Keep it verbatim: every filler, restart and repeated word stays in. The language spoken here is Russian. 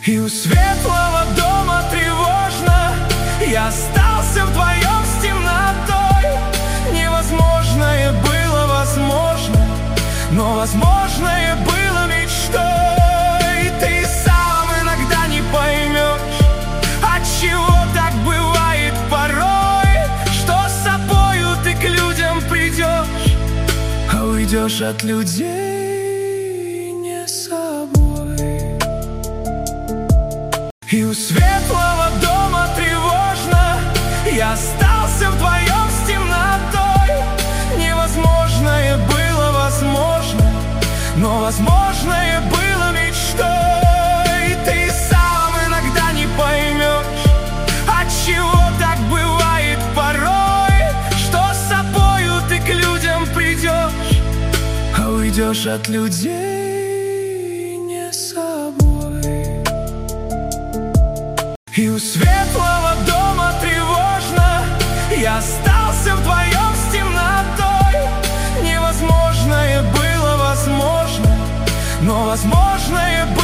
И у светлого дома тревожно, я остался вдвоем с темнотой. Невозможное было возможно, но возможное было мечтой. Ты сам иногда не поймешь, отчего так бывает порой, что с собою ты к людям придешь, а уйдешь от людей не собой. И у светлого дома тревожно, я остался вдвоем с темнотой. Невозможное было возможно, но возможное было мечтой. Ты сам иногда не поймешь, отчего так бывает порой, что с собою ты к людям придешь, а уйдешь от людей не собой. И у светлого дома тревожно, я остался вдвоем с темнотой. Невозможное было возможно, но возможное было